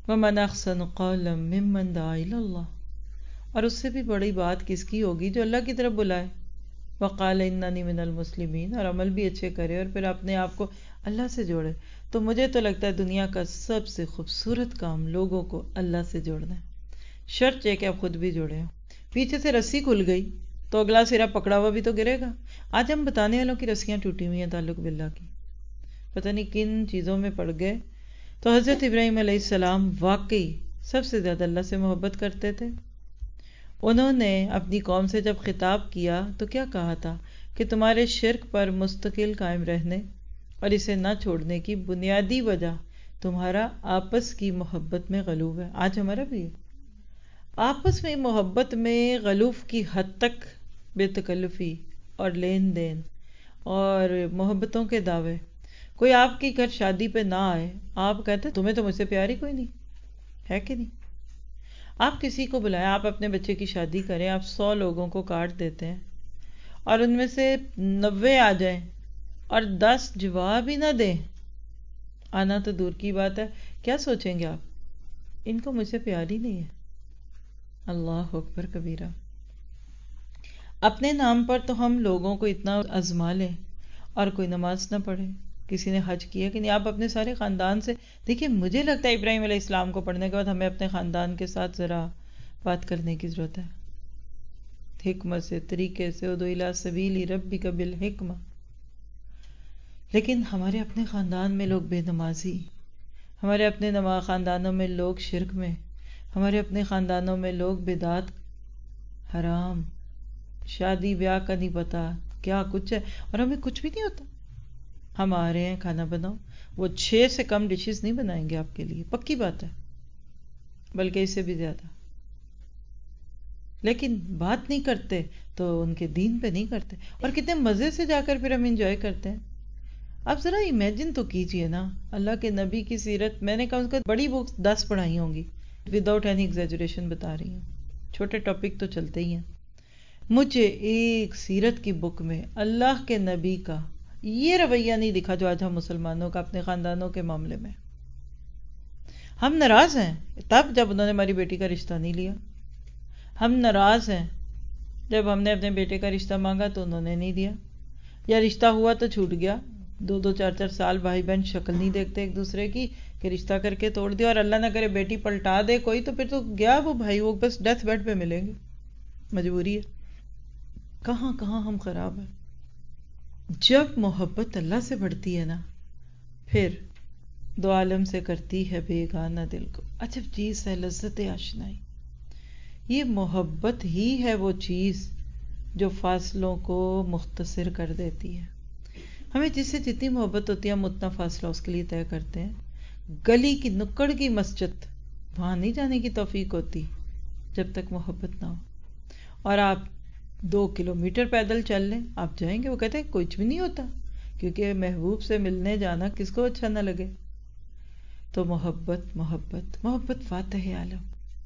وَمَنْ أَحْسَنُ قَوْلًا مِّمَّنْ دَعَا إِلَى اللَّهِ، اور اس سے بھی بڑی بات کس کی ہوگی جو اللہ کی طرف بلائے، وَقَالَ إِنَّنِي مِنَ الْمُسْلِمِينَ، اور عمل بھی اچھے کرے اور پھر اپنے آپ کو اللہ سے جوڑے. تو مجھے تو لگتا ہے دنیا کا سب سے خوبصورت کام لوگوں کو اللہ سے جوڑنا ہے. شرط یہ کہ آپ خود بھی جڑے ہو. پیچھے سے رسی کھل گئی تو اگلا سرا پکڑا ہوا بھی تو گرے گا. آج ہم بتانے والوں کی رسیاں ٹوٹی ہوئی ہیں تعلق باللہ کی، پتہ نہیں کن چیزوں میں پڑ گئے. تو حضرت ابراہیم علیہ السلام واقعی سب سے زیادہ اللہ سے محبت کرتے تھے. انہوں نے اپنی قوم سے جب خطاب کیا تو کیا کہا تھا کہ تمہارے شرک پر مستقل قائم رہنے اور اسے نہ چھوڑنے کی بنیادی وجہ تمہارا آپس کی محبت میں غلو ہے. آج ہمارا بھی ہے، آپس میں محبت میں غلوف کی حد تک بے تکلفی اور لین دین اور محبتوں کے دعوے. کوئی آپ کی گھر شادی پہ نہ آئے، آپ کہتے تمہیں تو مجھ سے پیار ہی کوئی نہیں ہے کہ نہیں. آپ کسی کو بلائیں، آپ اپنے بچے کی شادی کریں، آپ 100 لوگوں کو کارڈ دیتے ہیں اور ان میں سے 90 آ جائیں اور 10 جواب ہی نہ دیں، آنا تو دور کی بات ہے، کیا سوچیں گے آپ؟ ان کو مجھ سے پیار ہی نہیں ہے. اللہ اکبر کبیرہ. اپنے نام پر تو ہم لوگوں کو اتنا آزما لیں اور کوئی نماز نہ پڑھے. کسی نے حج کیا کہ نہیں، آپ اپنے سارے خاندان سے دیکھیے. مجھے لگتا ہے ابراہیم علیہ السلام کو پڑھنے کے بعد ہمیں اپنے خاندان کے ساتھ ذرا بات کرنے کی ضرورت ہے، حکمت سے، طریقے سے. ادعو الی سبیل ربک بالحکمہ. لیکن ہمارے اپنے خاندان میں لوگ بے نمازی، ہمارے اپنے خاندانوں میں لوگ شرک میں، ہمارے اپنے خاندانوں میں لوگ بدعت، حرام، شادی بیاہ کا نہیں پتا کیا کچھ ہے، اور ہمیں کچھ بھی نہیں ہوتا. ہم آ رہے ہیں کھانا بناؤ، وہ 6 سے کم ڈشز نہیں بنائیں گے آپ کے لیے، پکی بات ہے، بلکہ اس سے بھی زیادہ. لیکن بات نہیں کرتے تو ان کے دین پہ نہیں کرتے، اور کتنے مزے سے جا کر پھر ہم انجوائے کرتے ہیں. آپ ذرا امیجن تو کیجئے نا، اللہ کے نبی کی سیرت میں نے کہا اس کو بڑی بکس 10 پڑھائی ہوں گی، وداؤٹ اینی ایگزیجریشن بتا رہی ہوں، چھوٹے ٹاپک تو چلتے ہی ہیں. مجھے ایک سیرت کی بک میں اللہ کے نبی کا یہ رویہ نہیں دکھا جو آج ہم مسلمانوں کا اپنے خاندانوں کے معاملے میں. ہم ناراض ہیں تب جب انہوں نے ہماری بیٹی کا رشتہ نہیں لیا، ہم ناراض ہیں جب ہم نے اپنے بیٹے کا رشتہ مانگا تو انہوں نے نہیں دیا، یا رشتہ ہوا تو چھوٹ گیا. 2 4 سال بھائی بہن شکل نہیں دیکھتے ایک دوسرے کی کہ رشتہ کر کے توڑ دیا، اور اللہ نہ کرے بیٹی پلٹا دے کوئی تو پھر تو گیا وہ بھائی، وہ بس ڈیتھ بیڈ پہ ملیں گے، مجبوری ہے. کہاں کہاں ہم خراب ہیں. جب محبت اللہ سے بڑھتی ہے نا، پھر دو عالم سے کرتی ہے بیگانہ دل کو. عجب چیز ہے لذت آشنائی. یہ محبت ہی ہے وہ چیز جو فاصلوں کو مختصر کر دیتی ہے. ہمیں جس سے جتنی محبت ہوتی ہے ہم اتنا فاصلہ اس کے لیے طے کرتے ہیں. گلی کی نکڑ کی مسجد، وہاں نہیں جانے کی توفیق ہوتی جب تک محبت نہ ہو. اور آپ 2 کلومیٹر پیدل چل لیں، آپ جائیں گے، وہ کہتے ہیں کچھ بھی نہیں ہوتا، کیونکہ محبوب سے ملنے جانا کس کو اچھا نہ لگے. تو محبت محبت محبت فاتح عالم.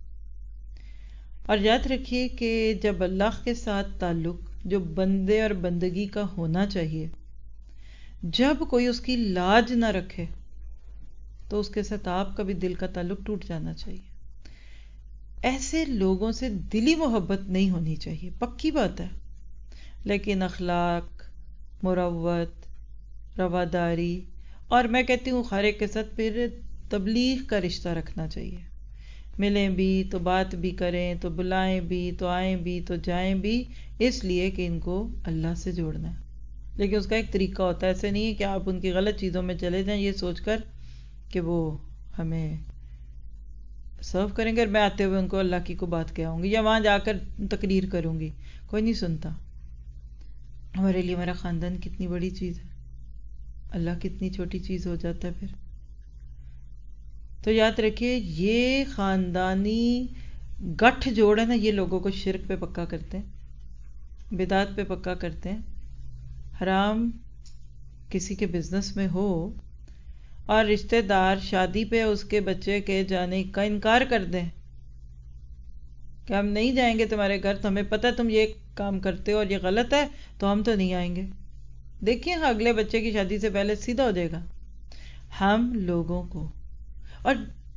اور یاد رکھیے کہ جب اللہ کے ساتھ تعلق جو بندے اور بندگی کا ہونا چاہیے، جب کوئی اس کی لاج نہ رکھے تو اس کے ساتھ آپ کا بھی دل کا تعلق ٹوٹ جانا چاہیے. ایسے لوگوں سے دلی محبت نہیں ہونی چاہیے، پکی بات ہے. لیکن اخلاق، مروت، رواداری، اور میں کہتی ہوں ہر ایک کے ساتھ پھر تبلیغ کا رشتہ رکھنا چاہیے. ملیں بھی تو بات بھی کریں، تو بلائیں بھی تو آئیں بھی تو جائیں بھی، اس لیے کہ ان کو اللہ سے جوڑنا ہے. لیکن اس کا ایک طریقہ ہوتا ہے، ایسے نہیں ہے کہ آپ ان کی غلط چیزوں میں چلے جائیں یہ سوچ کر کہ وہ ہمیں سرو کریں گے اور میں آتے ہوئے ان کو اللہ کی کو بات کہہ آؤں گی، یا وہاں جا کر تقریر کروں گی. کوئی نہیں سنتا. ہمارے لیے ہمارا خاندان کتنی بڑی چیز ہے، اللہ کتنی چھوٹی چیز ہو جاتا ہے پھر. تو یاد رکھیے یہ خاندانی گٹھ جوڑ ہے نا، یہ لوگوں کو شرک پہ پکا کرتے ہیں، بدعت پہ پکا کرتے ہیں. حرام کسی کے بزنس میں ہو اور رشتہ دار شادی پہ اس کے بچے کے جانے کا انکار کر دیں کہ ہم نہیں جائیں گے تمہارے گھر، تو ہمیں پتہ تم یہ کام کرتے ہو اور یہ غلط ہے تو ہم تو نہیں آئیں گے. دیکھیے اگلے بچے کی شادی سے پہلے سیدھا ہو جائے گا. ہم لوگوں کو، اور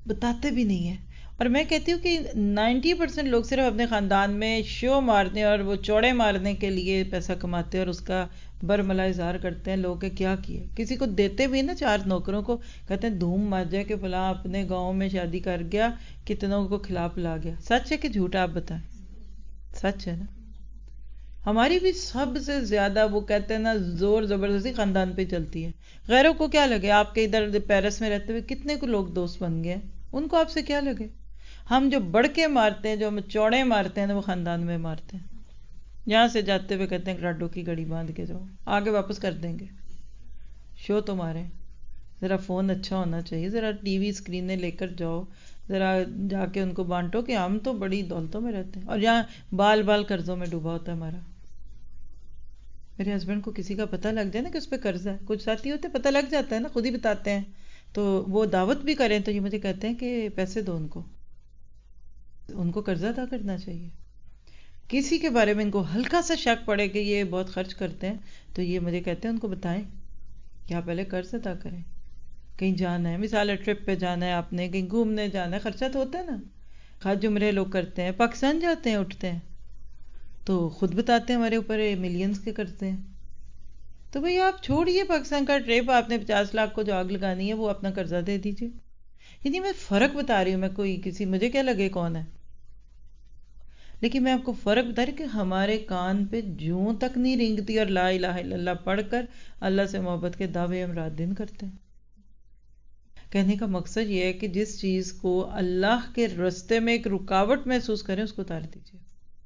بتاتے بھی نہیں ہیں. اور میں کہتی ہوں کہ 90% لوگ صرف اپنے خاندان میں شو مارنے اور وہ چوڑے مارنے کے لیے پیسہ کماتے ہیں اور اس کا برملا اظہار کرتے ہیں لوگ کہ کیا کیے. کسی کو دیتے بھی نا 4 نوکروں کو کہتے ہیں دھوم مچ جائے کہ فلاں اپنے گاؤں میں شادی کر گیا کتنوں کو کھلا پلا گیا. سچ ہے کہ جھوٹا آپ بتائیں؟ سچ ہے نا. ہماری بھی سب سے زیادہ وہ کہتے ہیں نا زور زبردستی خاندان پہ چلتی ہے. غیروں کو کیا لگے آپ کے ادھر پیرس میں رہتے ہوئے کتنے کو لوگ دوست بن گئے, ان کو آپ سے کیا لگے. ہم جو بڑھ کے مارتے ہیں جو ہم چوڑے مارتے ہیں وہ خاندان میں مارتے ہیں. یہاں سے جاتے ہوئے کہتے ہیں راڈو کی گڑی باندھ کے جاؤ, آگے واپس کر دیں گے. شو تمہارے, ذرا فون اچھا ہونا چاہیے, ذرا ٹی وی اسکرینیں لے کر جاؤ, ذرا جا کے ان کو بانٹو کہ ہم تو بڑی دولتوں میں رہتے ہیں اور یہاں بال بال قرضوں میں ڈوبا ہوتا ہے ہمارا. میرے ہسبینڈ کو کسی کا پتہ لگ جائے نا کہ اس پہ قرض ہے, کچھ ساتھی ہوتے پتہ لگ جاتا ہے نا, خود ہی بتاتے ہیں, تو وہ دعوت بھی کریں تو یہ مجھے کہتے ہیں کہ پیسے دو ان کو قرضہ ادا کرنا چاہیے. کسی کے بارے میں ان کو ہلکا سا شک پڑے کہ یہ بہت خرچ کرتے ہیں تو یہ مجھے کہتے ہیں ان کو بتائیں کہ آپ پہلے قرض ادا کریں. کہیں جانا ہے, مثال ہے ٹرپ پہ جانا ہے آپ نے, کہیں گھومنے جانا ہے, خرچہ تو ہوتا ہے نا. حج عمرے لوگ کرتے ہیں, پاکستان جاتے ہیں, اٹھتے ہیں تو خود بتاتے ہیں ہمارے اوپر ملینز کے کرتے ہیں. تو بھئی آپ چھوڑیے پاکستان کا ٹرپ, آپ نے 50 لاکھ کو جو آگ لگانی ہے وہ اپنا قرضہ دے دیجیے. یعنی میں فرق بتا رہی ہوں, میں کوئی کسی مجھے کیا لگے کون ہے, لیکن میں آپ کو فرق بتا رہی کہ ہمارے کان پہ جوں تک نہیں رینگتی اور لا الہ الا اللہ پڑھ کر اللہ سے محبت کے دعوے ہم رات دن کرتے ہیں. کہنے کا مقصد یہ ہے کہ جس چیز کو اللہ کے رستے میں ایک رکاوٹ محسوس کریں اس کو اتار دیجیے.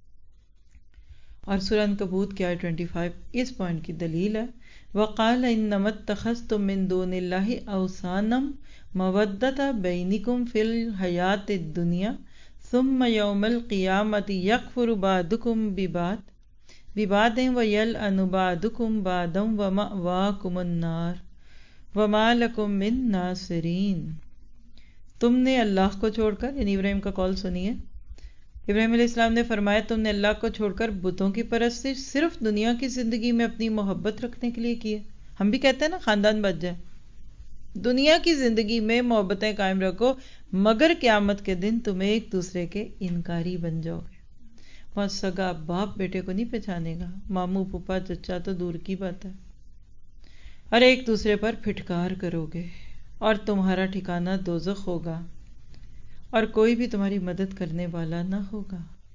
اور سورہ عنکبوت کی آیت 25 اس پوائنٹ کی دلیل ہے. وَقَالَ إِنَّمَا اتَّخَذْتُم مِّن دُونِ اللَّهِ أَوْثَانًا مَوَدَّةَ بَيْنِكُمْ فِي الْحَيَاةِ الدُّنْيَا ثُمَّ يَوْمَ الْقِيَامَةِ يَكْفُرُ بَعْضُكُم بِبَعْضٍ وَيَلْعَنُ بَعْضُكُم بَعْضًا وَمَأْوَاكُمُ النَّارُ وَمَا لَكُم مِّن نَّاصِرِينَ. تم نے اللہ کو چھوڑ کر, یعنی ابراہیم کا قول سنیے, ابراہیم علیہ السلام نے فرمایا تم نے اللہ کو چھوڑ کر بتوں کی پرستش صرف دنیا کی زندگی میں اپنی محبت رکھنے کے لیے کی ہے. ہم بھی کہتے ہیں نا خاندان بچ جائے, دنیا کی زندگی میں محبتیں قائم رکھو, مگر قیامت کے دن تم ایک دوسرے کے انکاری بن جاؤ گے. وہاں سگا باپ بیٹے کو نہیں پہچانے گا, ماموں پھپھا چچا تو دور کی بات ہے, اور ایک دوسرے پر پھٹکار کرو گے اور تمہارا ٹھکانہ دوزخ ہوگا اور کوئی بھی تمہاری مدد کرنے والا نہ ہوگا.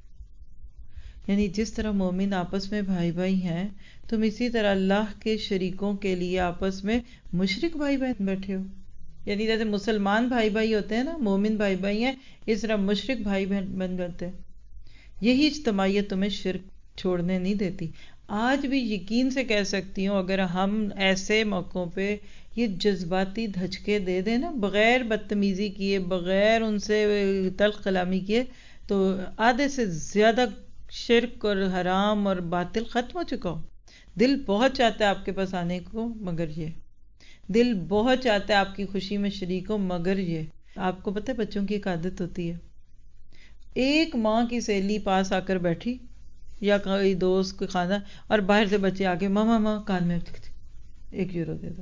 یعنی جس طرح مومن آپس میں بھائی بھائی ہیں, تم اسی طرح اللہ کے شریکوں کے لیے آپس میں مشرک بھائی بہن بیٹھے ہو. یعنی جیسے مسلمان بھائی بھائی ہوتے ہیں نا, مومن بھائی بھائی ہیں, اس طرح مشرک بھائی بہن بن جاتے ہیں. یہی اجتماعیت تمہیں شرک چھوڑنے نہیں دیتی. آج بھی یقین سے کہہ سکتی ہوں اگر ہم ایسے موقعوں پہ یہ جذباتی دھچکے دے دیں نا, بغیر بدتمیزی کیے, بغیر ان سے تلخ کلامی کیے, تو آدھے سے زیادہ شرک اور حرام اور باطل ختم ہو چکا ہو. دل بہت چاہتا ہے آپ کے پاس آنے کو, مگر یہ دل بہت چاہتا ہے آپ کی خوشی میں شریک ہو, مگر یہ آپ کو پتہ ہے بچوں کی ایک عادت ہوتی ہے, ایک ماں کی سہیلی پاس آ کر بیٹھی یا کوئی دوست کوئی خاندان, اور باہر سے بچے آ کے ماما کان میں 1 یورو دے دو.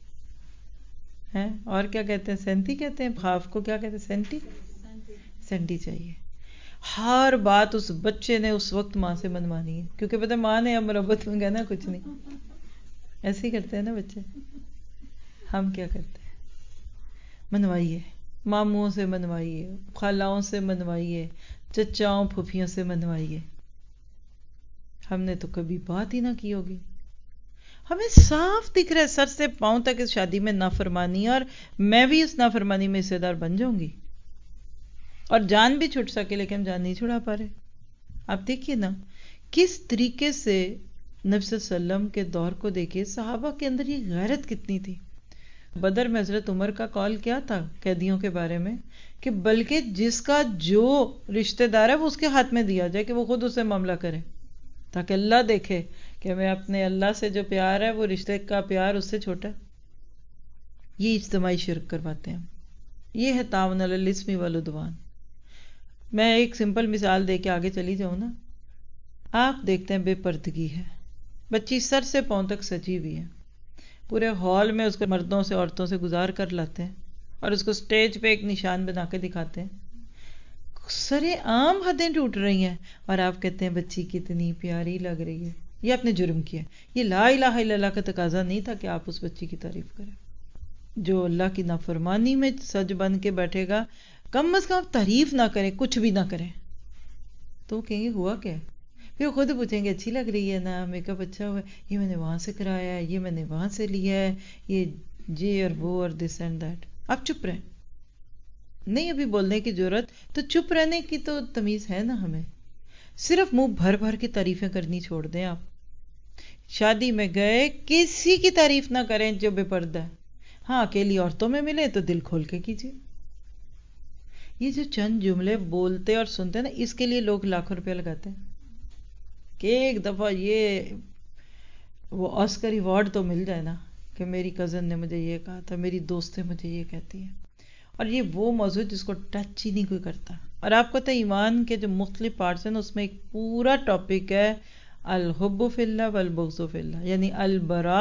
ہیں اور کیا کہتے ہیں, سینٹی کہتے ہیں, خاف کو کیا کہتے ہیں, سینٹی چاہیے. ہر بات اس بچے نے اس وقت ماں سے منوانی ہے, کیونکہ پتہ ماں نے اب مربت میں کہنا کچھ نہیں. ایسے ہی کرتے ہیں نا بچے. ہم کیا کرتے ہیں, منوائیے, ماموں سے منوائیے, خالاؤں سے منوائیے, چچاؤں پھوپھیوں سے منوائیے. ہم نے تو کبھی بات ہی نہ کی ہوگی. ہمیں صاف دکھ رہا ہے سر سے پاؤں تک اس شادی میں نافرمانی ہے, اور میں بھی اس نافرمانی میں حصے دار بن جاؤں گی, اور جان بھی چھٹ سکے لیکن ہم جان نہیں چھڑا پا رہے. آپ دیکھیے نا کس طریقے سے نبی صلی اللہ علیہ وسلم کے دور کو دیکھیے, صحابہ کے اندر یہ غیرت کتنی تھی. بدر میں حضرت عمر کا قول کیا تھا قیدیوں کے بارے میں, کہ بلکہ جس کا جو رشتہ دار ہے وہ اس کے ہاتھ میں دیا جائے کہ وہ خود اسے معاملہ کرے, تاکہ اللہ دیکھے کہ میں اپنے اللہ سے جو پیار ہے وہ رشتے کا پیار اس سے چھوٹا ہے. یہ اجتماعی شرک کرواتے ہیں. یہ ہے تعاون علی الاثم والعدوان. میں ایک سمپل مثال دے کے آگے چلی جاؤں نا, آپ دیکھتے ہیں بے پردگی ہے, بچی سر سے پاؤں تک سجی ہوئی ہے, پورے ہال میں اس کے مردوں سے عورتوں سے گزار کر لاتے ہیں, اور اس کو سٹیج پہ ایک نشان بنا کے دکھاتے ہیں. سرے عام حدیں ٹوٹ رہی ہیں اور آپ کہتے ہیں بچی کتنی پیاری لگ رہی ہے. یہ آپ نے جرم کیا. یہ لا الہ الا اللہ کا تقاضا نہیں تھا کہ آپ اس بچی کی تعریف کریں. جو اللہ کی نافرمانی میں سج بن کے بیٹھے گا کم از کم تعریف نہ کریں, کچھ بھی نہ کریں, تو وہ کہیں گے ہوا کیا. پھر وہ خود پوچھیں گے اچھی لگ رہی ہے نا, میک اپ اچھا ہوا ہے, یہ میں نے وہاں سے کرایا ہے, یہ میں نے وہاں سے لیا ہے, یہ جی اور وہ اور دس اینڈ دیٹ. آپ چپ رہیں, نہیں ابھی بولنے کی ضرورت, تو چپ رہنے کی تو تمیز ہے نا ہمیں. صرف منہ بھر بھر کے تعریفیں کرنی چھوڑ دیں. آپ شادی میں گئے کسی کی تعریف نہ کریں جو بے پردہ ہے. ہاں اکیلی عورتوں میں ملے تو دل کھول کے کیجیے. یہ جو چند جملے بولتے اور سنتے ہیں نا, اس کے لیے لوگ لاکھوں روپے لگاتے ہیں کہ ایک دفعہ یہ وہ آسکر ایوارڈ تو مل جائے نا, کہ میری کزن نے مجھے یہ کہا تھا, میری دوستیں مجھے یہ کہتی ہیں. اور یہ وہ موضوع جس کو ٹچ ہی نہیں کوئی کرتا. اور آپ کو تو ایمان کے جو مختلف پارٹس ہیں نا, اس میں ایک پورا ٹاپک ہے الحب فی اللہ والبغض فی اللہ, یعنی البرا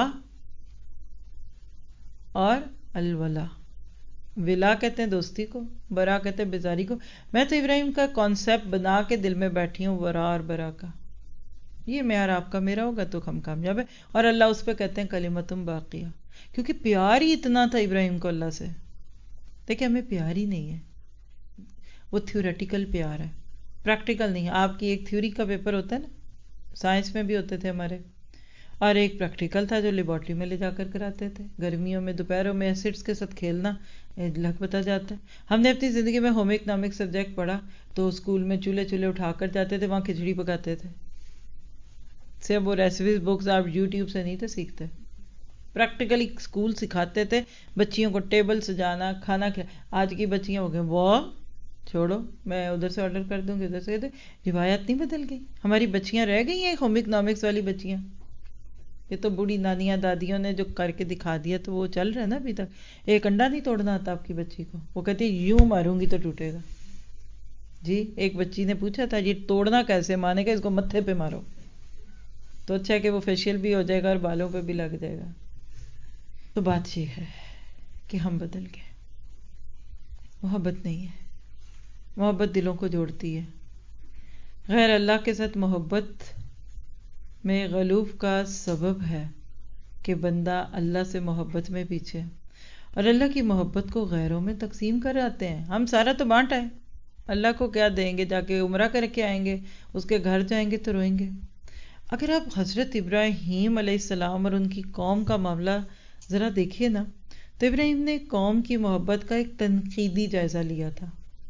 اور الولا. ولا کہتے ہیں دوستی کو, برا کہتے ہیں بیزاری کو. میں تو ابراہیم کا کانسیپٹ بنا کے دل میں بیٹھی ہوں, ورا اور برا کا. یہ معیار آپ کا میرا ہوگا تو ہم کامیاب ہے. اور اللہ اس پہ کہتے ہیں کلمتم باقیہ, کیونکہ پیار ہی اتنا تھا ابراہیم کو اللہ سے. دیکھیں ہمیں پیار ہی نہیں ہے, وہ تھیوریٹیکل پیار ہے, پریکٹیکل نہیں. آپ کی ایک تھیوری کا پیپر ہوتا ہے نا, سائنس میں بھی ہوتے تھے ہمارے, اور ایک پریکٹیکل تھا جو لیبارٹری میں لے جا کر کراتے تھے. گرمیوں میں دوپہروں میں ایسڈس کے ساتھ کھیلنا لگ پتا جاتا ہے. ہم نے اپنی زندگی میں ہوم اکنامک سبجیکٹ پڑھا تو اسکول میں چولہے اٹھا کر جاتے تھے, وہاں کھچڑی پکاتے تھے. صرف وہ ریسیپیز بکس آپ یوٹیوب سے نہیں تھے سیکھتے, پریکٹیکلی اسکول سکھاتے تھے بچیوں کو ٹیبل سجانا, کھانا کھلانا. آج کی بچیاں ہو گئیں واہ چھوڑو, میں ادھر سے آرڈر کر دوں گی, ادھر سے. روایت نہیں بدل گئی, ہماری بچیاں رہ گئی ہیں ہوم اکنامکس والی بچیاں. یہ تو بوڑھی نانیاں دادیوں نے جو کر کے دکھا دیا تو وہ چل رہا ہے نا ابھی تک. ایک انڈا نہیں توڑنا آتا آپ کی بچی کو, وہ کہتی ہے یوں ماروں گی تو ٹوٹے گا. جی ایک بچی نے پوچھا تھا یہ توڑنا کیسے, مانے گا اس کو متھے پہ مارو, تو اچھا ہے کہ وہ فیشیل بھی ہو جائے گا اور بالوں پہ بھی لگ جائے گا. تو بات یہ ہے کہ ہم بدل گئے. محبت نہیں ہے, محبت دلوں کو جوڑتی ہے. غیر اللہ کے ساتھ محبت میں غلوف کا سبب ہے کہ بندہ اللہ سے محبت میں پیچھے, اور اللہ کی محبت کو غیروں میں تقسیم کر آتے ہیں. ہم سارا تو بانٹ آئے, اللہ کو کیا دیں گے, جا کے عمرہ کر کے آئیں گے, اس کے گھر جائیں گے تو روئیں گے. اگر آپ حضرت ابراہیم علیہ السلام اور ان کی قوم کا معاملہ ذرا دیکھیے نا, تو ابراہیم نے قوم کی محبت کا ایک تنقیدی جائزہ لیا تھا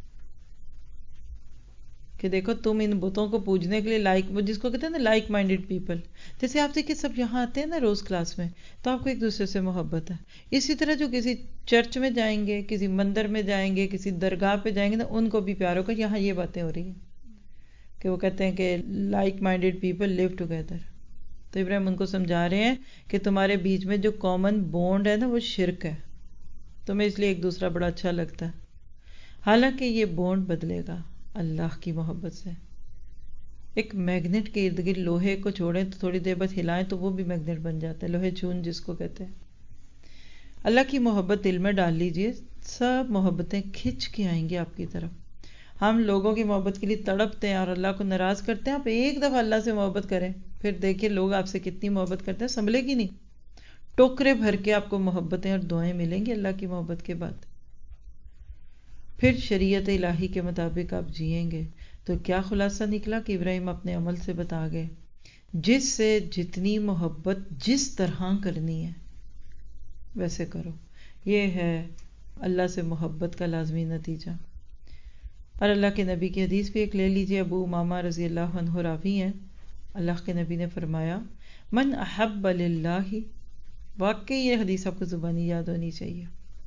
کہ دیکھو تم ان بتوں کو پوجنے کے لیے لائک, جس کو کہتے ہیں نا لائک مائنڈیڈ پیپل. جیسے آپ دیکھیے سب یہاں آتے ہیں نا روز کلاس میں, تو آپ کو ایک دوسرے سے محبت ہے. اسی طرح جو کسی چرچ میں جائیں گے, کسی مندر میں جائیں گے, کسی درگاہ پہ جائیں گے نا, ان کو بھی پیار ہوگا. یہاں یہ باتیں ہو رہی ہیں کہ وہ کہتے ہیں کہ like minded people live together. تو ابراہیم ان کو سمجھا رہے ہیں کہ تمہارے بیچ میں جو کامن بونڈ ہے نا وہ شرک ہے, تمہیں اس لیے ایک دوسرا بڑا اچھا لگتا ہے. حالانکہ یہ بونڈ بدلے گا اللہ کی محبت سے. ایک میگنیٹ کے ارد گرد لوہے کو چھوڑیں تو تھوڑی دیر بعد ہلائیں تو وہ بھی میگنیٹ بن جاتا ہے, لوہے چون جس کو کہتے ہیں. اللہ کی محبت دل میں ڈال لیجئے, سب محبتیں کھچ کے آئیں گی آپ کی طرف. ہم لوگوں کی محبت کے لیے تڑپتے ہیں اور اللہ کو ناراض کرتے ہیں. آپ ایک دفعہ اللہ سے محبت کریں, پھر دیکھیں لوگ آپ سے کتنی محبت کرتے ہیں, سنبھلے گی نہیں. ٹوکرے بھر کے آپ کو محبتیں اور دعائیں ملیں گی اللہ کی محبت کے بعد. پھر شریعت الہی کے مطابق آپ جئیں گے. تو کیا خلاصہ نکلا کہ ابراہیم اپنے عمل سے بتا گئے, جس سے جتنی محبت جس طرح کرنی ہے ویسے کرو. یہ ہے اللہ سے محبت کا لازمی نتیجہ. اور اللہ کے نبی کی حدیث بھی ایک لے لیجئے, ابو امامہ رضی اللہ عنہ راوی ہیں. اللہ کے نبی نے فرمایا من احب للہ, واقعی یہ حدیث آپ کو زبانی یاد ہونی چاہیے.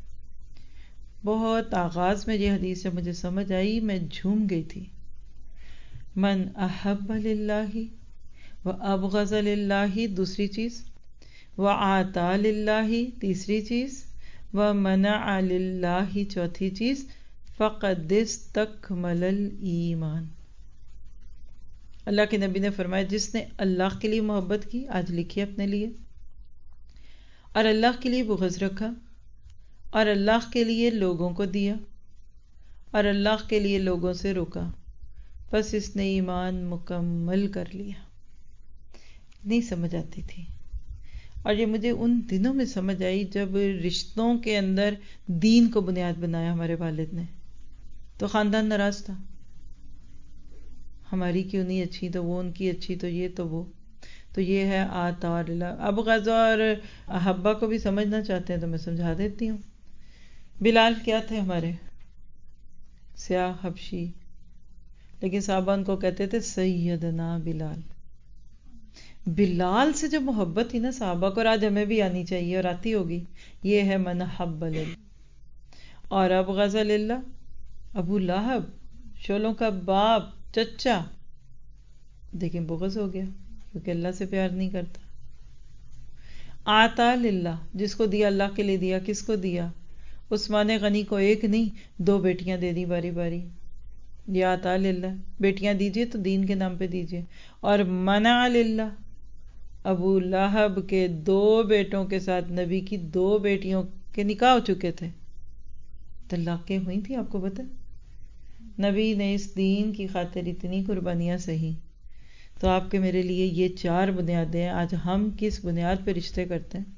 بہت آغاز میں یہ حدیث جب مجھے سمجھ آئی میں جھوم گئی تھی. من احب للہ و ابغض للہ دوسری چیز, و آتا للہ تیسری چیز, و منع للہ چوتھی چیز, فقد استکمل الایمان. اللہ کے نبی نے فرمایا جس نے اللہ کے لیے محبت کی, آج لکھیے اپنے لیے, اور اللہ کے لیے بغض رکھا, اور اللہ کے لیے لوگوں کو دیا اور اللہ کے لیے لوگوں سے روکا، بس اس نے ایمان مکمل کر لیا۔ نہیں سمجھ آتی تھی، اور یہ مجھے ان دنوں میں سمجھ آئی جب رشتوں کے اندر دین کو بنیاد بنایا ہمارے والد نے، تو خاندان ناراض تھا، ہماری کیوں نہیں اچھی تو وہ ان کی اچھی تو یہ تو وہ، تو یہ ہے آتا اور اللہ۔ اب غزہ اور احبا کو بھی سمجھنا چاہتے ہیں تو میں سمجھا دیتی ہوں۔ بلال کیا تھے ہمارے؟ سیاہ حبشی، لیکن صحابہ ان کو کہتے تھے سیدنا بلال۔ بلال سے جو محبت تھی نا صحابہ کو، اور آج ہمیں بھی آنی چاہیے اور آتی ہوگی، یہ ہے من حب للہ۔ اور اب غزہ للہ، ابو لہب، شولوں کا باپ، چچا، لیکن بغض ہو گیا کیونکہ اللہ سے پیار نہیں کرتا۔ آتا للہ، جس کو دیا اللہ کے لیے دیا۔ کس کو دیا؟ عثمان غنی کو ایک نہیں 2 بیٹیاں دے دی باری باری۔ یہ آتا للہ، بیٹیاں دیجئے تو دین کے نام پہ دیجئے۔ اور منع للہ، ابو لہب کے 2 بیٹوں کے ساتھ نبی کی 2 بیٹیوں کے نکاح ہو چکے تھے، طلاقیں ہوئی تھی، آپ کو پتہ؟ نبی نے اس دین کی خاطر اتنی قربانیاں سہی، تو آپ کے میرے لیے یہ 4 بنیادیں ہیں۔ آج ہم کس بنیاد پہ رشتے کرتے ہیں؟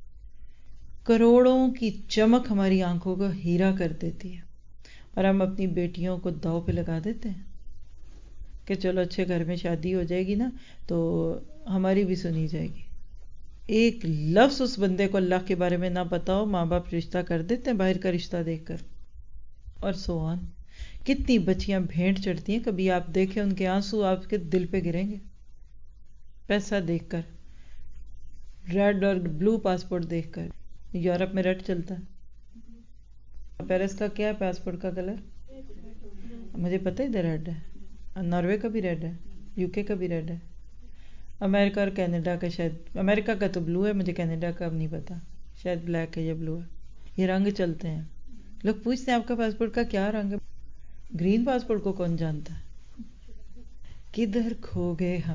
کروڑوں کی چمک ہماری آنکھوں کو ہیرا کر دیتی ہے، اور ہم اپنی بیٹیوں کو داؤ پہ لگا دیتے ہیں کہ چلو اچھے گھر میں شادی ہو جائے گی نا تو ہماری بھی سنی جائے گی۔ ایک لفظ اس بندے کو اللہ کے بارے میں نہ پتا ہو، ماں باپ رشتہ کر دیتے ہیں باہر کا رشتہ دیکھ کر، اور سو آن۔ کتنی بچیاں بھینٹ چڑھتی ہیں، کبھی آپ دیکھیں ان کے آنسو آپ کے دل پہ گریں گے، پیسہ دیکھ کر، ریڈ اور بلو پاسپورٹ دیکھ کر۔ یورپ میں ریڈ چلتا ہے، پیرس کا کیا ہے پاسپورٹ کا کلر؟ مجھے پتہ ادھر ریڈ ہے، ناروے کا بھی ریڈ ہے، یو کے کا بھی ریڈ ہے، امریکہ اور کینیڈا کا شاید، امریکہ کا تو بلو ہے، مجھے کینیڈا کا اب نہیں پتا، شاید بلیک ہے یا بلو ہے۔ یہ رنگ چلتے ہیں۔ لوگ پوچھتے ہیں آپ کا پاسپورٹ کا کیا رنگ ہے؟ گرین پاسپورٹ کو کون جانتا ہے؟ کدھر کھو گئے ہم۔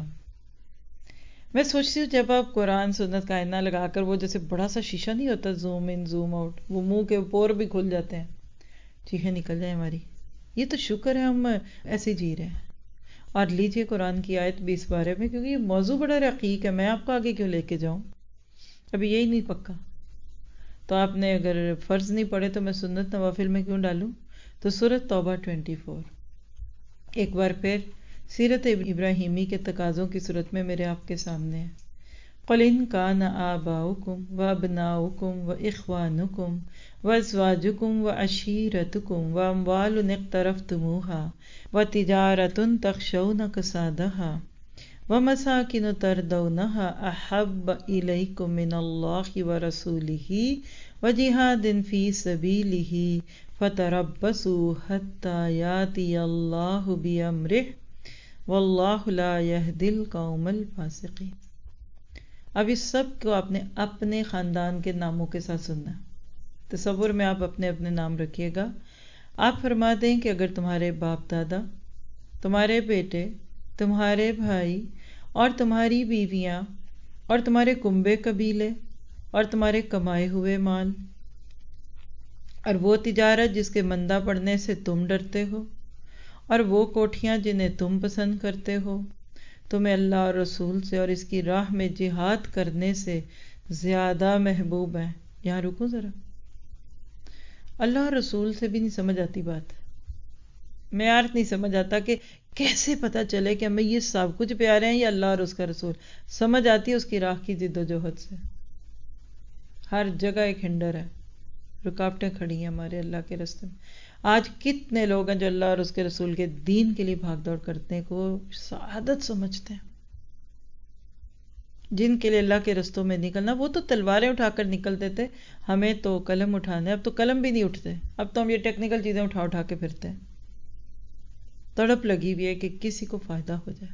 میں سوچتی ہوں جب آپ قرآن سنت کا آئینہ لگا کر، وہ جیسے بڑا سا شیشہ نہیں ہوتا، زوم ان زوم آؤٹ، وہ منہ کے پور بھی کھل جاتے ہیں، چیخیں نکل جائیں ہماری، یہ تو شکر ہے ہم ایسے جی رہے ہیں۔ اور لیجئے قرآن کی آیت بھی اس بارے میں، کیونکہ یہ موضوع بڑا رقیق ہے، میں آپ کو آگے کیوں لے کے جاؤں، ابھی یہی نہیں پکا، تو آپ نے اگر فرض نہیں پڑھے تو میں سنت نوافل میں کیوں ڈالوں؟ تو سورۃ توبہ 24 ایک بار پھر سیرت ابراہیمی کے تقاضوں کی صورت میں میرے آپ کے سامنے ہے۔ قُلْ إِنْ كَانَ آبَاؤُكُمْ وَأَبْنَاؤُكُمْ وَإِخْوَانُكُمْ وَأَزْوَاجُكُمْ وَعَشِيرَتُكُمْ وَأَمْوَالٌ اقْتَرَفْتُمُوهَا وَتِجَارَةٌ تَخْشَوْنَ كَسَادَهَا وَمَسَاكِنُ تَرْضَوْنَهَا أَحَبَّ إِلَيْكُم مِّنَ اللَّهِ وَرَسُولِهِ وَجِهَادٍ فِي سَبِيلِهِ فَتَرَبَّصُوا حَتَّى يَأْتِيَ اللَّهُ بِأَمْرِهِ وَاللَّهُ لَا يَهْدِي الْقَوْمَ الْفَاسِقِينَ۔ اب اس سب کو آپ نے اپنے خاندان کے ناموں کے ساتھ سننا ہے، تصور میں آپ اپنے اپنے نام رکھیے گا۔ آپ فرما دیں کہ اگر تمہارے باپ دادا، تمہارے بیٹے، تمہارے بھائی اور تمہاری بیویاں اور تمہارے کنبے قبیلے اور تمہارے کمائے ہوئے مال اور وہ تجارت جس کے مندہ پڑنے سے تم ڈرتے ہو اور وہ کوٹھیاں جنہیں تم پسند کرتے ہو، تمہیں اللہ اور رسول سے اور اس کی راہ میں جہاد کرنے سے زیادہ محبوب ہیں۔ یہاں رکوں ذرا، اللہ اور رسول سے بھی نہیں سمجھ آتی بات، معیار نہیں سمجھ آتا کہ کیسے پتہ چلے کہ ہمیں یہ سب کچھ پیارے ہیں یا اللہ اور اس کا رسول۔ سمجھ آتی ہے اس کی راہ کی جد و جہد سے۔ ہر جگہ ایک ہنڈر ہے، رکاوٹیں کھڑی ہیں ہمارے اللہ کے راستے میں۔ آج کتنے لوگ ہیں جو اللہ اور اس کے رسول کے دین کے لیے بھاگ دوڑ کرتے ہیں کو سعادت سمجھتے ہیں، جن کے لیے اللہ کے رستوں میں نکلنا، وہ تو تلواریں اٹھا کر نکلتے تھے، ہمیں تو قلم اٹھانے، اب تو قلم بھی نہیں اٹھتے، اب تو ہم یہ ٹیکنیکل چیزیں اٹھا اٹھا کے پھرتے ہیں۔ تڑپ لگی ہوئی ہے کہ کسی کو فائدہ ہو جائے۔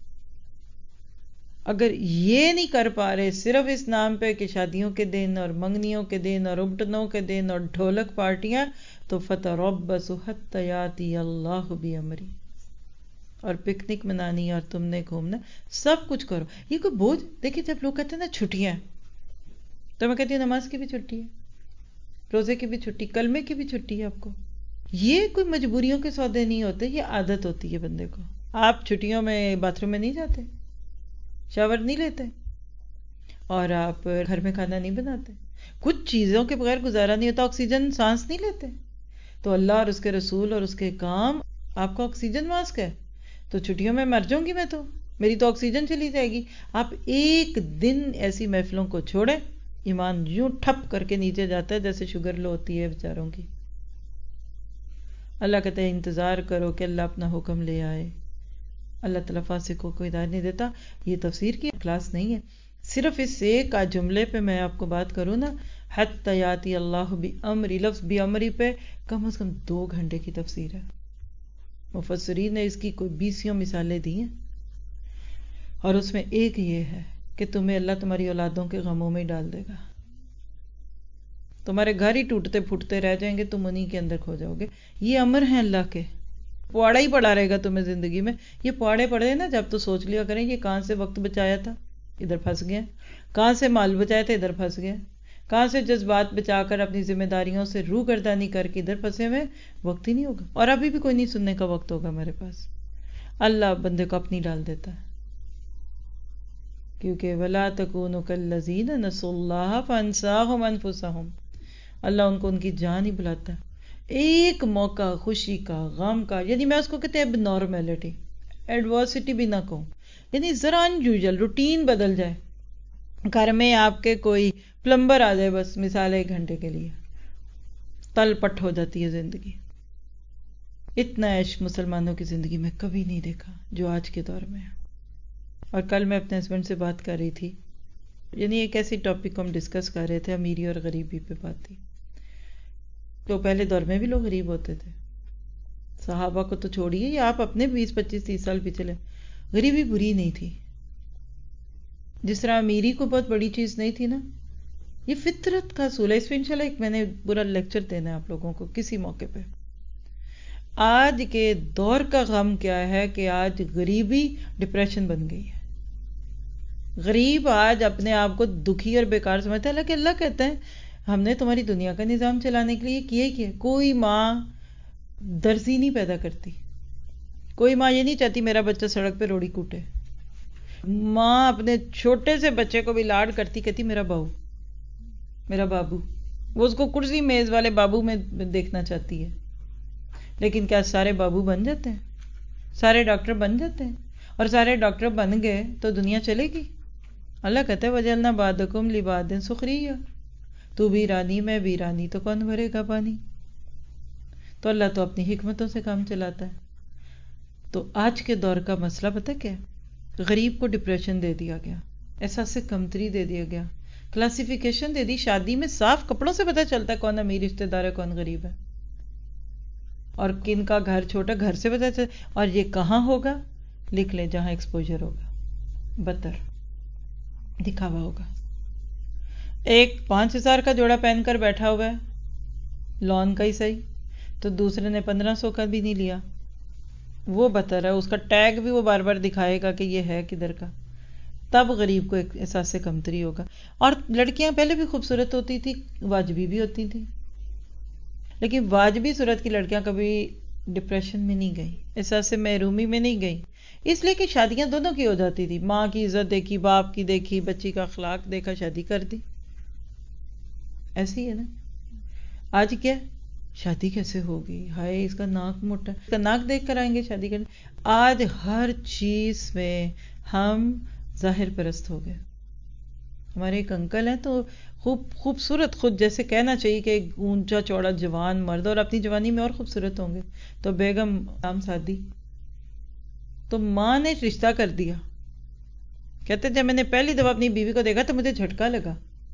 اگر یہ نہیں کر پا رہے صرف اس نام پہ کہ شادیوں کے دن اور منگنیوں کے دن اور ابٹنوں کے دن اور ڈھولک پارٹیاں، تو فَتَرَبَّصُوا حَتَّى يَأْتِيَ اللَّهُ بِأَمْرِهِ، اور پکنک منانی اور تم نے گھومنا، سب کچھ کرو۔ یہ کوئی بوجھ، دیکھیں جب لوگ کہتے ہیں نا چھٹیاں، تو میں کہتی ہوں نماز کی بھی چھٹی ہے، روزے کی بھی چھٹی، کلمے کی بھی چھٹی ہے آپ کو. یہ کوئی مجبوریوں کے سودے نہیں ہوتے، یہ عادت ہوتی ہے بندے کو. آپ چھٹیوں میں باتھ روم میں نہیں جاتے، شاور نہیں لیتے، اور آپ گھر میں کھانا نہیں بناتے، کچھ چیزوں کے بغیر گزارا نہیں ہوتا، آکسیجن سانس نہیں لیتے، تو اللہ اور اس کے رسول اور اس کے کام آپ کا آکسیجن ماسک ہے. تو چھٹیوں میں مر جاؤں گی میں، تو میری تو آکسیجن چلی جائے گی. آپ ایک دن ایسی محفلوں کو چھوڑیں، ایمان یوں ٹھپ کر کے نیچے جاتا ہے جیسے شوگر لو ہوتی ہے بیچاروں کی. اللہ کہتے ہیں انتظار کرو کہ اللہ اپنا حکم لے آئے. اللہ تعالیٰ فاسقوں کو ہدایت نہیں دیتا. یہ تفسیر کی کلاس نہیں ہے، صرف اس ایک جملے پہ میں آپ کو بات کروں نا، حتی یاتی اللہ بامری، لفظ بامری پہ کم از کم 2 گھنٹے کی تفسیر ہے. مفسرین نے اس کی کوئی 20 مثالیں دی ہیں، اور اس میں ایک یہ ہے کہ تمہیں اللہ تمہاری اولادوں کے غموں میں ڈال دے گا. تمہارے گھر ہی ٹوٹتے پھوٹتے رہ جائیں گے، تم انہی کے اندر کھو جاؤ گے. یہ امر ہیں اللہ کے. پواڑا ہی پڑا رہے گا تمہیں زندگی میں. یہ پواڑے پڑے نا جب تو سوچ لیا کریں یہ کہاں سے وقت بچایا تھا، ادھر پھنس گئے، کہاں سے مال بچایا تھا، ادھر پھنس گئے، کہاں سے جذبات بچا کر اپنی ذمہ داریوں سے روح گردانی کر کے ادھر پھنسے ہوئے. وقت ہی نہیں ہوگا، اور ابھی بھی کوئی نہیں سننے کا وقت ہوگا میرے پاس. اللہ بندے کو اپنی ڈال دیتا ہے، کیونکہ وَلَا تَكُونُوا كَالَّذِينَ نَسُوا اللَّهَ فَأَنسَاهُمْ أَنفُسَهُمْ. اللہ ان کو ان کی جان ہی بلاتا ہے. ایک موقع خوشی کا، غم کا، یعنی میں اس کو کہتے ہیں اب نارمیلٹی، ایڈورسٹی بھی نہ کہوں، یعنی ذرا انیوژل روٹین بدل جائے. گھر میں آپ کے کوئی پلمبر آ جائے، بس مثال 1 گھنٹے کے لیے، تل پٹ ہو جاتی ہے زندگی. اتنا عیش مسلمانوں کی زندگی میں کبھی نہیں دیکھا جو آج کے دور میں ہے. اور کل میں اپنے ہسبینڈ سے بات کر رہی تھی، یعنی ایک ایسی ٹاپک کو ہم ڈسکس کر رہے تھے، امیری اور غریبی پہ بات تھی. تو پہلے دور میں بھی لوگ غریب ہوتے تھے، صحابہ کو تو چھوڑیے، یا آپ اپنے 20 25 30 سال پیچھے لیں، غریبی بری نہیں تھی. جس طرح امیری کو بہت بڑی چیز نہیں تھی نا، یہ فطرت کا اصول ہے. اس پہ انشاءاللہ ایک میں نے برا لیکچر دینا ہے آپ لوگوں کو کسی موقع پہ. آج کے دور کا غم کیا ہے کہ آج غریبی ڈپریشن بن گئی ہے. غریب آج اپنے آپ کو دکھی اور بیکار سمجھتا ہے، حالانکہ اللہ کہتے ہیں ہم نے تمہاری دنیا کا نظام چلانے کے لیے کیا ہی کیا. کوئی ماں درزی نہیں پیدا کرتی، کوئی ماں یہ نہیں چاہتی میرا بچہ سڑک پہ روڑی کوٹے. ماں اپنے چھوٹے سے بچے کو بھی لاڈ کرتی، کہتی میرا بہو، میرا بابو. وہ اس کو کرسی میز والے بابو میں دیکھنا چاہتی ہے. لیکن کیا سارے بابو بن جاتے ہیں؟ سارے ڈاکٹر بن جاتے ہیں؟ اور سارے ڈاکٹر بن گئے تو دنیا چلے گی؟ اللہ کہتا ہے وَجَعَلْنَا بَعْضَكُمْ لِبَعْضٍ سُخْرِيًّا. تو بھی رانی میں بھی رانی، تو کون بھرے گا پانی؟ تو اللہ تو اپنی حکمتوں سے کام چلاتا ہے. تو آج کے دور کا مسئلہ پتہ کیا ہے؟ غریب کو ڈپریشن دے دیا گیا، احساس کمتری دے دیا گیا، کلاسیفیکیشن دے دی. شادی میں صاف کپڑوں سے پتہ چلتا ہے کون امیر رشتہ دار ہے کون غریب ہے، اور کن کا گھر چھوٹا گھر سے پتہ چلتا. اور یہ کہاں ہوگا؟ لکھ لیں، جہاں ایکسپوجر ہوگا، بدتر دکھاوا ہوگا. ایک 5,000 کا جوڑا پہن کر بیٹھا ہوا ہے، لون کا ہی صحیح، تو دوسرے نے 1,500 کا بھی نہیں لیا، وہ بہتر ہے. اس کا ٹیگ بھی وہ بار بار دکھائے گا کہ یہ ہے کدھر کا. تب غریب کو ایک احساس سے کمتری ہوگا. اور لڑکیاں پہلے بھی خوبصورت ہوتی تھی، واجبی بھی ہوتی تھی، لیکن واجبی صورت کی لڑکیاں کبھی ڈپریشن میں نہیں گئی، احساس سے محرومی میں نہیں گئی، اس لیے کہ شادیاں دونوں کی ہو جاتی تھی. ماں کی عزت دیکھی، باپ کی دیکھی، بچی کا اخلاق دیکھا، شادی کر دی. ایسی ہے نا. آج کیا شادی کیسے ہوگی، ہائے اس کا ناک موٹا، اس کا ناک دیکھ کر آئیں گے شادی کرنے. آج ہر چیز میں ہم ظاہر پرست ہو گئے. ہمارے ایک انکل ہیں تو خوبصورت، خود جیسے کہنا چاہیے کہ ایک اونچا چوڑا جوان مرد، اور اپنی جوانی میں اور خوبصورت ہوں گے. تو بیگم نام سادی، تو ماں نے رشتہ کر دیا. کہتے جب میں نے پہلی دفعہ اپنی بیوی کو دیکھا تو مجھے جھٹکا لگا،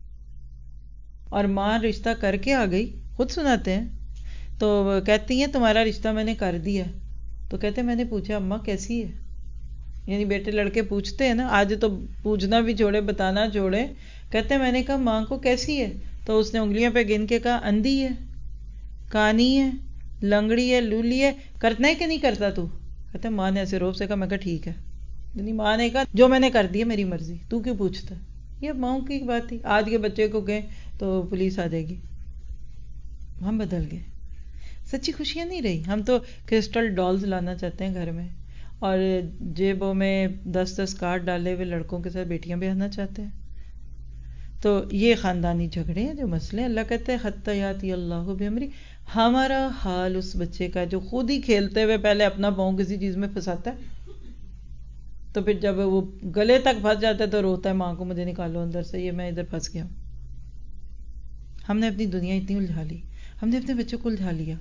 اور ماں رشتہ کر کے آ گئی. خود سناتے ہیں، تو کہتی ہیں تمہارا رشتہ میں نے کر دیا. تو کہتے میں نے پوچھا اماں کیسی ہے، یعنی بیٹے لڑکے پوچھتے ہیں نا، آج تو پوچھنا بھی چھوڑے بتانا چھوڑے. کہتے میں نے کہا ماں کو کیسی ہے، تو اس نے انگلیاں پہ گن کے کہا اندھی ہے، کانی ہے، لنگڑی ہے، لولی ہے، کرنا ہے کہ نہیں کرتا تو؟ کہتے ماں نے ایسے روب سے کہا. میں کہا ٹھیک ہے، یعنی ماں نے کہا جو میں نے کر دیا میری مرضی، تو کیوں پوچھتا ہے. یہ ماؤں کی بات تھی. آج کے بچے کو کہیں تو پولیس آ جائے گی. ہم بدل گئے. سچی خوشیاں نہیں رہی. ہم تو کرسٹل ڈالز لانا چاہتے ہیں گھر میں، اور جیبوں میں 10 کارڈ ڈالے ہوئے لڑکوں کے ساتھ بیٹیاں بیاہنا چاہتے ہیں. تو یہ خاندانی جھگڑے ہیں جو مسئلے. اللہ کہتے ہیں حتی یاتی اللہ بامری، ہمارا حال اس بچے کا جو خود ہی کھیلتے ہوئے پہلے اپنا پاؤں کسی چیز میں پھنساتا ہے، تو پھر جب وہ گلے تک پھنس جاتا ہے تو روتا ہے ماں کو مجھے نکالو اندر سے، یہ میں ادھر پھنس گیا. ہم نے اپنی دنیا اتنی الجھا لی، ہم نے اپنے بچوں کو الجھا لیا.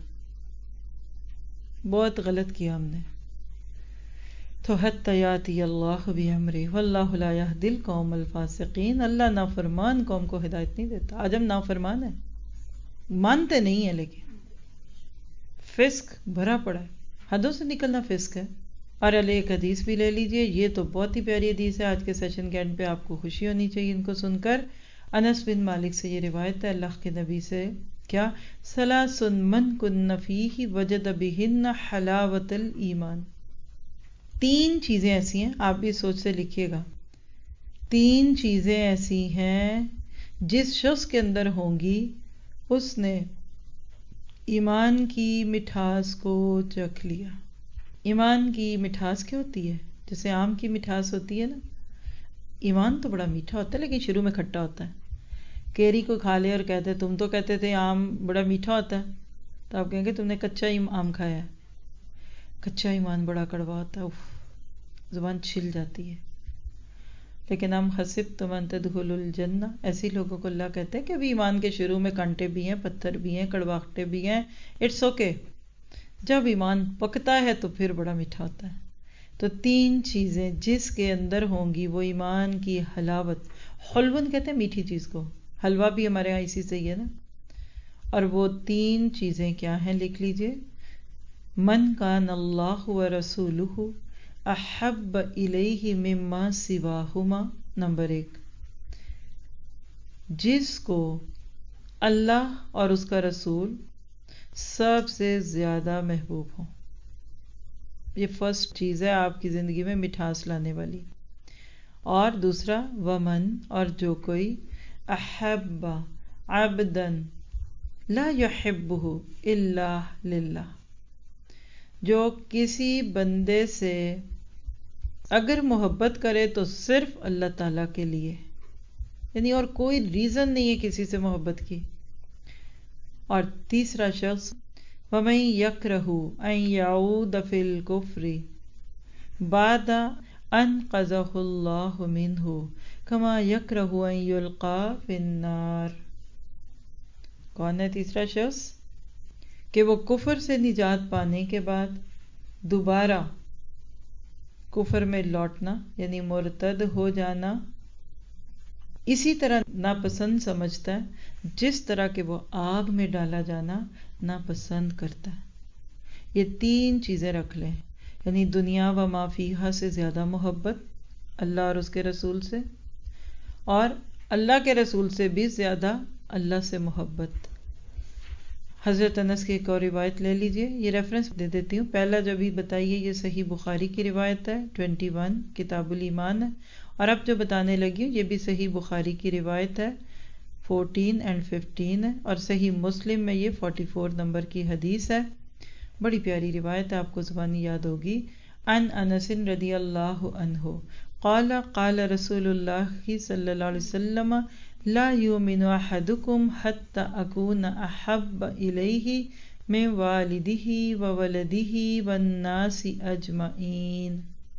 بہت غلط کیا ہم نے. تو حتی یاتی اللہ بامرہ واللہ لا یہدی القوم الفاسقین. اللہ نافرمان قوم کو ہدایت نہیں دیتا. آج ہم نافرمان ہیں، مانتے نہیں ہیں، لیکن فسق بھرا پڑا ہے. حدوں سے نکلنا فسق ہے. اور علی ایک حدیث بھی لے لیجئے، یہ تو بہت ہی پیاری حدیث ہے. آج کے سیشن کے اینڈ پہ آپ کو خوشی ہونی چاہیے ان کو سن کر. انس بن مالک سے یہ روایت ہے اللہ کے نبی سے، کیا ثلاث من کن فیہ وجد بہن حلاوت الایمان. 3 چیزیں ایسی ہیں، آپ بھی سوچ سے لکھیے گا. 3 چیزیں ایسی ہیں جس شخص کے اندر ہوں گی اس نے ایمان کی مٹھاس کو چکھ لیا. ایمان کی مٹھاس کیا ہوتی ہے؟ جیسے آم کی مٹھاس ہوتی ہے نا. ایمان تو بڑا میٹھا ہوتا ہے لیکن شروع میں کھٹا ہوتا ہے. کیری کو کھا لے اور کہتے تم تو کہتے تھے آم بڑا میٹھا ہوتا ہے، تو آپ کہیں گے تم نے کچا آم کھایا ہے. کچا ایمان بڑا کڑوا ہوتا ہے، زبان چھل جاتی ہے. لیکن ام حسبتم ان تدخلوا الجنہ، ایسی لوگوں کو اللہ کہتے ہیں کہ ابھی ایمان کے شروع میں کانٹے بھی ہیں، پتھر بھی ہیں، کڑواہٹیں بھی ہیں. It's okay. جب ایمان پکتا ہے تو پھر بڑا میٹھا ہوتا ہے. تو 3 چیزیں جس کے اندر ہوں گی وہ ایمان کی حلاوت، حلون کہتے ہیں میٹھی چیز کو، حلوہ بھی ہمارے یہاں اسی سے ہی ہے نا. اور وہ 3 چیزیں کیا ہیں لکھ لیجئے. من کان اللہ ورسولہ احب الیہ مما سواہما. نمبر 1، جس کو اللہ اور اس کا رسول سب سے زیادہ محبوب ہوں. یہ فرسٹ چیز ہے آپ کی زندگی میں مٹھاس لانے والی. اور دوسرا ومن، اور جو کوئی احب عبدا لا یحبہ الا للہ، جو کسی بندے سے اگر محبت کرے تو صرف اللہ تعالیٰ کے لیے، یعنی اور کوئی ریزن نہیں ہے کسی سے محبت کی. اور تیسرا شخص وَمَن يَكْرَهُ أَن يَعُودَ فِي الْكُفْرِ بَعْدَ أَنْ قَذَفَهُ اللَّهُ مِنْهُ كَمَا يَكْرَهُ أَن يُلْقَىٰ فِي النَّارِ. کون ہے تیسرا شخص؟ کہ وہ کفر سے نجات پانے کے بعد دوبارہ کفر میں لوٹنا، یعنی مرتد ہو جانا، اسی طرح ناپسند سمجھتا ہے جس طرح کہ وہ آگ میں ڈالا جانا ناپسند کرتا ہے. یہ 3 چیزیں رکھ لیں، یعنی دنیا و ما فیہا سے زیادہ محبت اللہ اور اس کے رسول سے، اور اللہ کے رسول سے بھی زیادہ اللہ سے محبت. حضرت انس کی ایک اور روایت لے لیجئے، یہ ریفرنس دے دیتی ہوں. پہلا جو بھی بتائیے یہ صحیح بخاری کی روایت ہے، 21 کتاب الایمان ہے. اور اب جو بتانے لگی ہوں یہ بھی صحیح بخاری کی روایت ہے، 14 اور 15 ہے. اور صحیح مسلم میں یہ 44 نمبر کی حدیث ہے. بڑی پیاری روایت ہے، آپ کو زبانی یاد ہوگی. عن انس رضی اللہ عنہ قال قال رسول اللہ صلی اللہ علیہ وسلم لا یؤمن احدکم حتی اکون احب الیہ من والدہ وولدہ والناس اجمعین.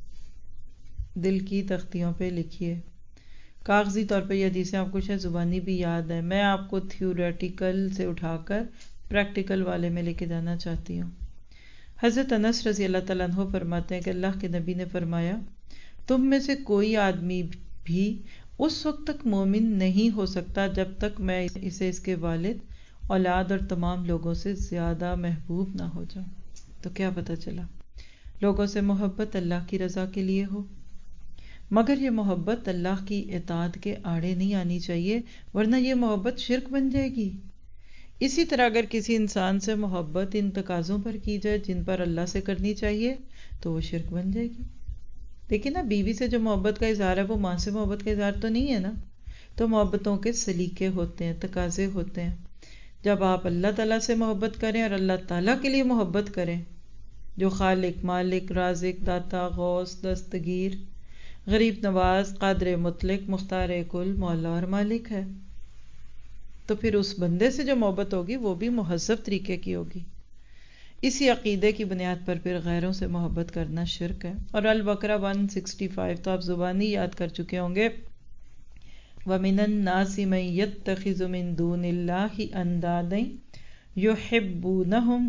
دل کی تختیوں پہ لکھیے. کاغذی طور پہ یہ حدیثیں آپ کو شاید زبانی بھی یاد ہے، میں آپ کو تھیوریٹیکل سے اٹھا کر پریکٹیکل والے میں لے کے جانا چاہتی ہوں. حضرت انس رضی اللہ تعالیٰ عنہ فرماتے ہیں کہ اللہ کے نبی نے فرمایا تم میں سے کوئی آدمی بھی اس وقت تک مومن نہیں ہو سکتا جب تک میں اسے اس کے والد، اولاد اور تمام لوگوں سے زیادہ محبوب نہ ہو جاؤں. تو کیا پتہ چلا؟ لوگوں سے محبت اللہ کی رضا کے لیے ہو، مگر یہ محبت اللہ کی اطاعت کے آڑے نہیں آنی چاہیے، ورنہ یہ محبت شرک بن جائے گی. اسی طرح اگر کسی انسان سے محبت ان تقاضوں پر کی جائے جن پر اللہ سے کرنی چاہیے تو وہ شرک بن جائے گی. لیکن نا بیوی سے جو محبت کا اظہار ہے وہ ماں سے محبت کا اظہار تو نہیں ہے نا. تو محبتوں کے سلیقے ہوتے ہیں، تقاضے ہوتے ہیں. جب آپ اللہ تعالیٰ سے محبت کریں اور اللہ تعالیٰ کے لیے محبت کریں جو خالق، مالک، رازق، داتا، غوث، دستگیر، غریب نواز، قادر مطلق، مختار کل، مولا اور مالک ہے، تو پھر اس بندے سے جو محبت ہوگی وہ بھی مہذب طریقے کی ہوگی. اسی عقیدے کی بنیاد پر پھر غیروں سے محبت کرنا شرک ہے. اور البقرہ 165 تو آپ زبانی یاد کر چکے ہوں گے. وَمِنَ النَّاسِ مَن يَتَّخِذُ مِن دُونِ اللَّهِ أَندَادًا يُحِبُّونَهُمْ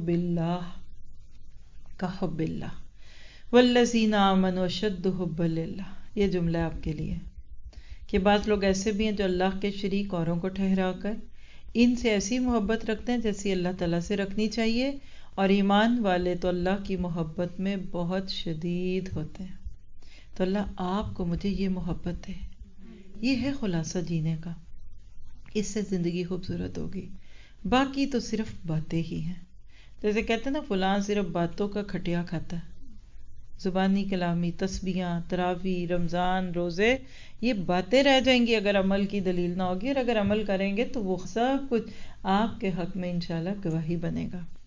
كَحُبِّ اللَّهِ وَالَّذِينَ آمَنُوا أَشَدُّ حُبًّا لِلَّهِ. یہ جملہ آپ کے لیے کہ بعض لوگ ایسے بھی ہیں جو اللہ کے شریک اوروں کو ٹھہرا کر ان سے ایسی محبت رکھتے ہیں جیسی اللہ تعالیٰ سے رکھنی چاہیے، اور ایمان والے تو اللہ کی محبت میں بہت شدید ہوتے ہیں. تو اللہ آپ کو مجھے یہ محبت ہے. یہ ہے خلاصہ جینے کا. اس سے زندگی خوبصورت ہوگی. باقی تو صرف باتیں ہی ہیں. جیسے کہتے ہیں نا فلاں صرف باتوں کا کھٹیا کھاتا ہے. زبانی کلامی تسبیحاں تراویح رمضان روزے یہ باتیں رہ جائیں گی اگر عمل کی دلیل نہ ہوگی، اور اگر عمل کریں گے تو وہ سب کچھ آپ کے حق میں انشاءاللہ گواہی بنے گا.